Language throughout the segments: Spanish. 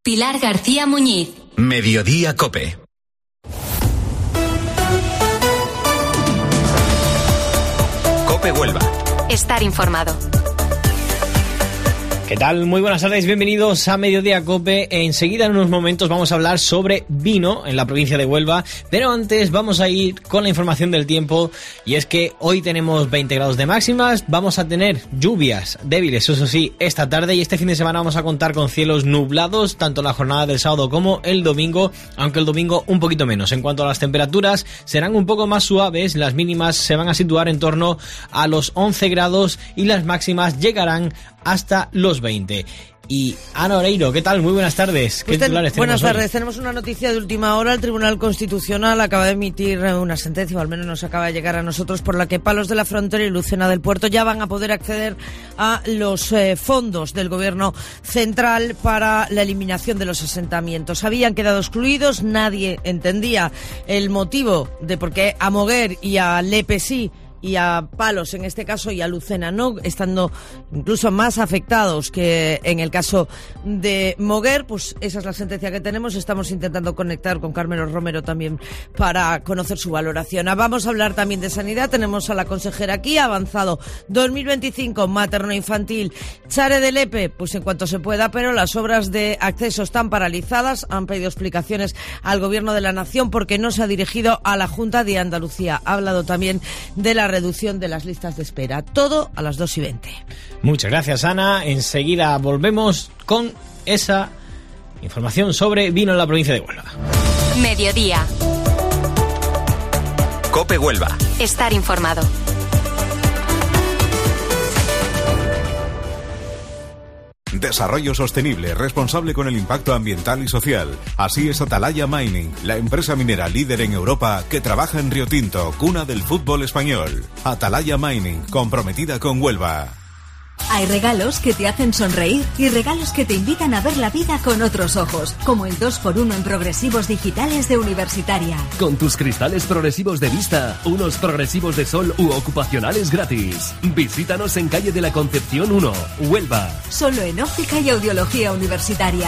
Pilar García Muñiz. Mediodía COPE. COPE Huelva. Estar informado. ¿Qué tal? Muy buenas tardes, bienvenidos a Mediodía COPE. Enseguida, en unos momentos, vamos a hablar sobre vino en la provincia de Huelva, pero antes vamos a ir con la información del tiempo, y es que hoy tenemos 20 grados de máximas, vamos a tener lluvias débiles, eso sí, esta tarde, y este fin de semana vamos a contar con cielos nublados, tanto en la jornada del sábado como el domingo, aunque el domingo un poquito menos. En cuanto a las temperaturas, serán un poco más suaves, las mínimas se van a situar en torno a los 11 grados y las máximas llegarán hasta los 20. Y Ana Oreiro, ¿qué tal? Muy buenas tardes. ¿Qué titulares tenemos Buenas tardes. hoy? Tenemos una noticia de última hora. El Tribunal Constitucional acaba de emitir una sentencia, o al menos nos acaba de llegar a nosotros, por la que Palos de la Frontera y Lucena del Puerto ya van a poder acceder a los fondos del Gobierno central para la eliminación de los asentamientos. Habían quedado excluidos, nadie entendía el motivo de por qué a Moguer y a Lepe sí, y a Palos, en este caso, y a Lucena no, estando incluso más afectados que en el caso de Moguer. Pues esa es la sentencia que tenemos. Estamos intentando conectar con Carmelo Romero también para conocer su valoración. Vamos a hablar también de sanidad. Tenemos a la consejera aquí. Avanzado 2025, materno-infantil. Chare de Lepe, pues en cuanto se pueda, pero las obras de acceso están paralizadas. Han pedido explicaciones al Gobierno de la Nación porque no se ha dirigido a la Junta de Andalucía. Ha hablado también de la reducción de las listas de espera. Todo a las 2:20. Muchas gracias, Ana. Enseguida volvemos con esa información sobre vino en la provincia de Huelva. Mediodía. COPE Huelva. Estar informado. Desarrollo sostenible, responsable con el impacto ambiental y social. Así es Atalaya Mining, la empresa minera líder en Europa que trabaja en Río Tinto, cuna del fútbol español. Atalaya Mining, comprometida con Huelva. Hay regalos que te hacen sonreír y regalos que te invitan a ver la vida con otros ojos, como el 2x1 en progresivos digitales de Universitaria. Con tus cristales progresivos de vista, unos progresivos de sol u ocupacionales gratis. Visítanos en calle de la Concepción 1, Huelva. Solo en Óptica y Audiología Universitaria.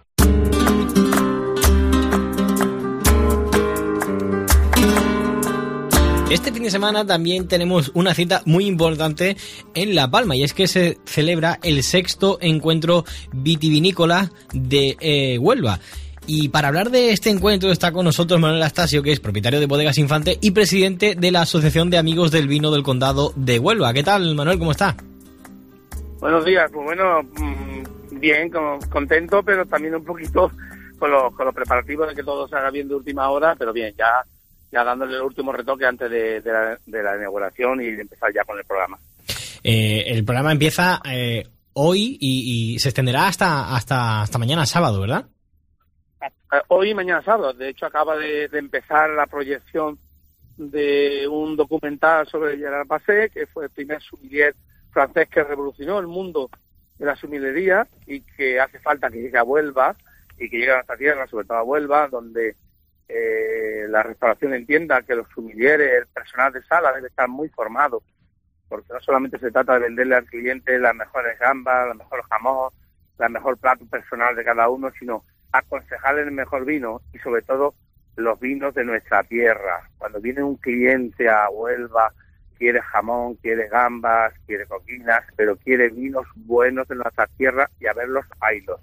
Este fin de semana también tenemos una cita muy importante en La Palma, y es que se celebra el 6º encuentro vitivinícola de Huelva. Y para hablar de este encuentro está con nosotros Manuel Astasio, que es propietario de Bodegas Infante y presidente de la Asociación de Amigos del Vino del Condado de Huelva. ¿Qué tal, Manuel? ¿Cómo está? Buenos días. Pues bueno, bien, contento, pero también un poquito con los preparativos de que todo se haga bien de última hora, pero bien, ya dándole el último retoque antes de la inauguración y de empezar ya con el programa. El programa empieza hoy y se extenderá hasta mañana sábado, ¿verdad? Hoy y mañana sábado. De hecho, acaba de empezar la proyección de un documental sobre Gerard Basset, que fue el primer sommelier francés que revolucionó el mundo de la sommelería y que hace falta que llegue a Huelva y que llegue a nuestra tierra, sobre todo a Huelva, donde la restauración entienda que los sommeliers, el personal de sala debe estar muy formado, porque no solamente se trata de venderle al cliente las mejores gambas, el mejor jamón, la mejor plato personal de cada uno, sino aconsejarle el mejor vino y sobre todo los vinos de nuestra tierra. Cuando viene un cliente a Huelva, quiere jamón, quiere gambas, quiere coquinas, pero quiere vinos buenos de nuestra tierra, y a verlos haylos.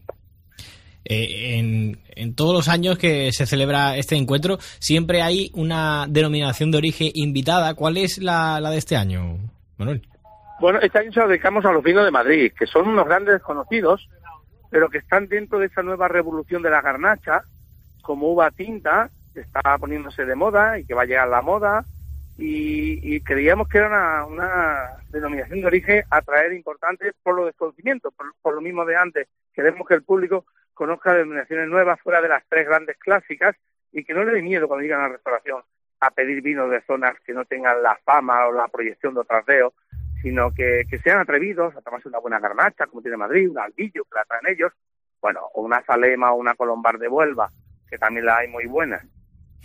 En todos los años que se celebra este encuentro siempre hay una denominación de origen invitada. ¿Cuál es la de este año, Manuel? Bueno, este año se lo dedicamos a los vinos de Madrid, que son unos grandes desconocidos, pero que están dentro de esa nueva revolución de la garnacha, como uva tinta, que está poniéndose de moda y que va a llegar la moda, y creíamos que era una denominación de origen a traer importante por los desconocimientos, por lo mismo de antes. Queremos que el público conozca denominaciones nuevas fuera de las 3 grandes clásicas y que no le dé miedo cuando llegan a la restauración a pedir vinos de zonas que no tengan la fama o la proyección de otras deos, sino que sean atrevidos a tomarse una buena garnacha, como tiene Madrid, un Albillo, que la traen ellos, bueno, o una Zalema o una Colombar de Huelva, que también la hay muy buenas.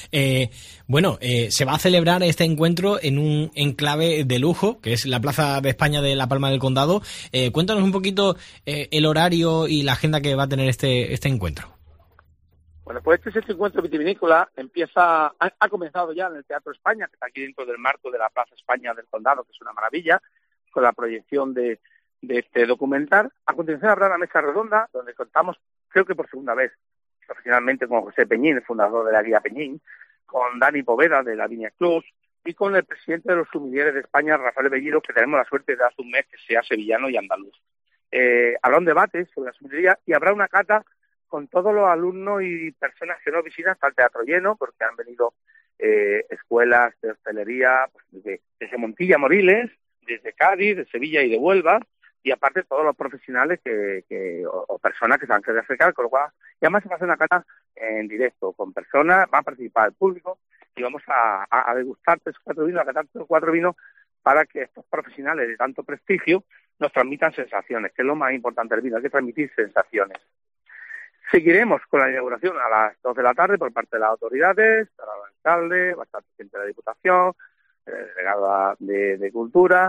Se va a celebrar este encuentro en un enclave de lujo, que es la Plaza de España de La Palma del Condado. Cuéntanos un poquito el horario y la agenda que va a tener este encuentro. Bueno, pues este encuentro vitivinícola ha comenzado ya en el Teatro España, que está aquí dentro del marco de la Plaza España del Condado, que es una maravilla, con la proyección de este documental. A continuación habrá una mesa redonda, donde contamos, creo que por segunda vez, profesionalmente con José Peñín, el fundador de la Guía Peñín, con Dani Poveda de la Viña Clos y con el presidente de los sumilleres de España, Rafael Bellido, que tenemos la suerte de hace un mes que sea sevillano y andaluz. Habrá un debate sobre la sumillería y habrá una cata con todos los alumnos y personas que nos visitan. Está el teatro lleno porque han venido escuelas de hostelería pues, desde Montilla, Moriles, desde Cádiz, de Sevilla y de Huelva, y aparte todos los profesionales o personas que se han querido acercar, con lo cual, y además se va a hacer una cata en directo con personas, va a participar el público y vamos a degustar 3 o 4 vinos, a catar 3 o 4 vinos para que estos profesionales de tanto prestigio nos transmitan sensaciones, que es lo más importante del vino, hay que transmitir sensaciones. Seguiremos con la inauguración a las 2 de la tarde por parte de las autoridades, estará el alcalde, bastante gente de la Diputación, delegada de Cultura,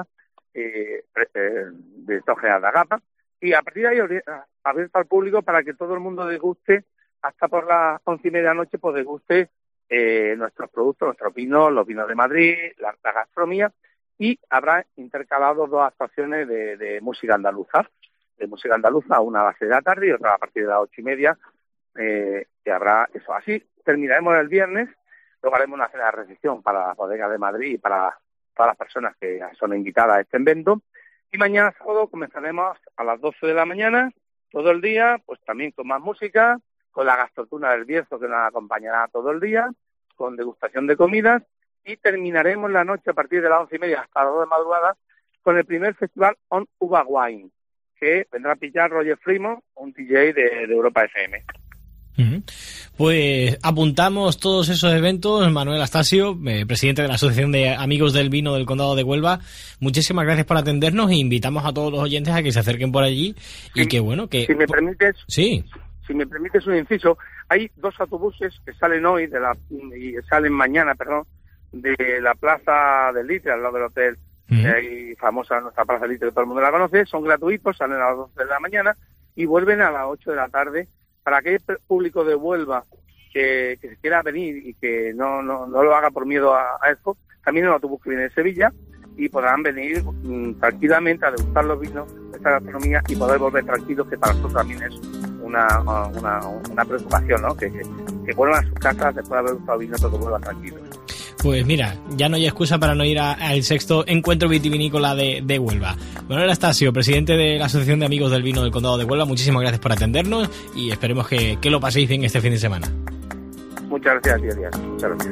director general de Agapa, y a partir de ahí abierto al público para que todo el mundo deguste, hasta por las 11:30 de la noche, pues deguste nuestros productos, nuestros vinos, los vinos de Madrid, la gastronomía, y habrá intercalados 2 actuaciones de música andaluza. De música andaluza, una a las 6 de la tarde y otra a partir de las 8:30, que habrá eso. Así terminaremos el viernes, luego haremos una cena de recepción para la bodega de Madrid y para todas las personas que son invitadas a este evento, y mañana sábado comenzaremos a las 12 de la mañana, todo el día, pues también con más música, con la gastrotuna del Bierzo que nos acompañará todo el día, con degustación de comidas, y terminaremos la noche a partir de las 11:30 hasta las 2 de madrugada con el primer festival On Uva Wine, que vendrá a pillar Roger Frimo, un DJ de Europa FM. Pues apuntamos todos esos eventos. Manuel Astasio, presidente de la Asociación de Amigos del Vino del Condado de Huelva, muchísimas gracias por atendernos e invitamos a todos los oyentes a que se acerquen por allí. Sí, y que bueno, que... Si me permites... Sí. Si me permites un inciso, hay 2 autobuses que salen hoy, salen mañana, de la Plaza del Litre, al lado del hotel, y famosa nuestra Plaza del Litre, que todo el mundo la conoce, son gratuitos, salen a las 12 de la mañana y vuelven a las 8 de la tarde, para aquel público de Huelva que se quiera venir y que no lo haga por miedo a esto. También el autobús que viene de Sevilla, y podrán venir tranquilamente a degustar los vinos de esta gastronomía y poder volver tranquilos, que para nosotros también es una preocupación, ¿no? Que vuelvan a sus casas después de haber gustado vino, pero que vuelvan tranquilos. Pues mira, ya no hay excusa para no ir al 6º encuentro vitivinícola de Huelva. Manuel Astasio, presidente de la Asociación de Amigos del Vino del Condado de Huelva, muchísimas gracias por atendernos y esperemos que lo paséis bien este fin de semana. Muchas gracias a ti, Adrián. Muchas gracias.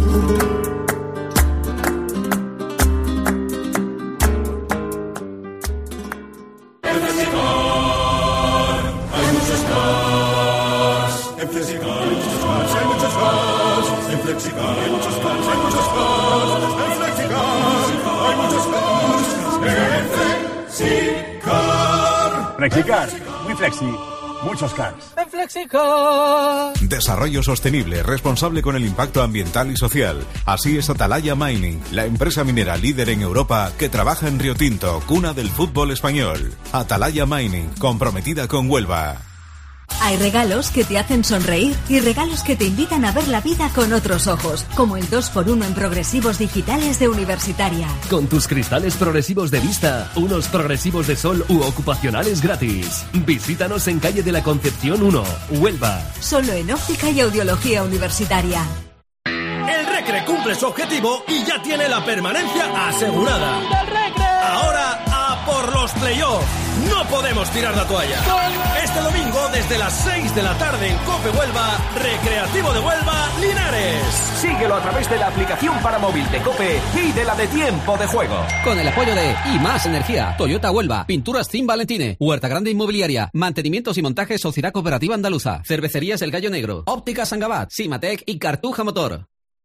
Flexicar, muy flexi, muchos cars. En Flexicar. Desarrollo sostenible, responsable con el impacto ambiental y social. Así es Atalaya Mining, la empresa minera líder en Europa que trabaja en Río Tinto, cuna del fútbol español. Atalaya Mining, comprometida con Huelva. Hay regalos que te hacen sonreír y regalos que te invitan a ver la vida con otros ojos, como el 2x1 en progresivos digitales de Universitaria. Con tus cristales progresivos de vista, unos progresivos de sol u ocupacionales gratis. Visítanos en calle de la Concepción 1, Huelva. Solo en óptica y audiología universitaria. El Recre cumple su objetivo y ya tiene la permanencia asegurada. ¡Del Recre! Ahora a por los playoffs. No podemos tirar la toalla. Este domingo desde las 6 de la tarde en COPE Huelva, Recreativo de Huelva, Linares. Síguelo a través de la aplicación para móvil de COPE y de la de Tiempo de Juego. Con el apoyo de Y+ Energía, Toyota Huelva, Pinturas Team Valentine, Huerta Grande Inmobiliaria, Mantenimientos y Montajes Sociedad Cooperativa Andaluza, Cervecerías El Gallo Negro, Óptica Sangabat, Simatec y Cartuja Motor.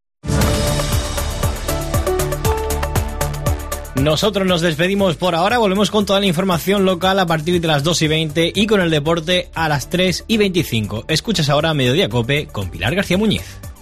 Nosotros nos despedimos por ahora, volvemos con toda la información local a partir de las 2:20 y con el deporte a las 3:25. Escuchas ahora Mediodía Cope con Pilar García Muñiz.